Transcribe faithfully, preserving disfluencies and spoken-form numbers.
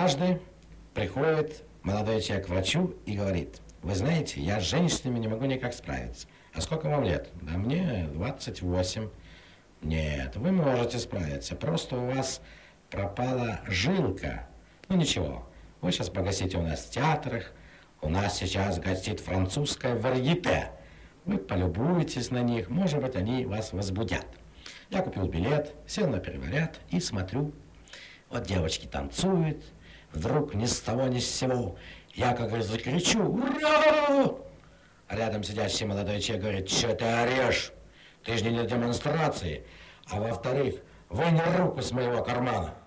Однажды приходит молодой человек к врачу и говорит: вы знаете, я с женщинами не могу никак справиться. А сколько вам лет? Да мне двадцать восемь. Нет, вы можете справиться, просто у вас пропала жилка. Ну ничего, вы сейчас погостите у нас в театрах, у нас сейчас гостит французская варьете. Вы полюбуетесь на них, может быть, они вас возбудят. Я купил билет, сел на перворяд и смотрю. Вот девочки танцуют, вдруг ни с того ни с сего я как бы закричу: ура! А рядом сидящий молодой человек говорит: что ты орешь? Ты же не на демонстрации. А во-вторых, вынь руку с моего кармана.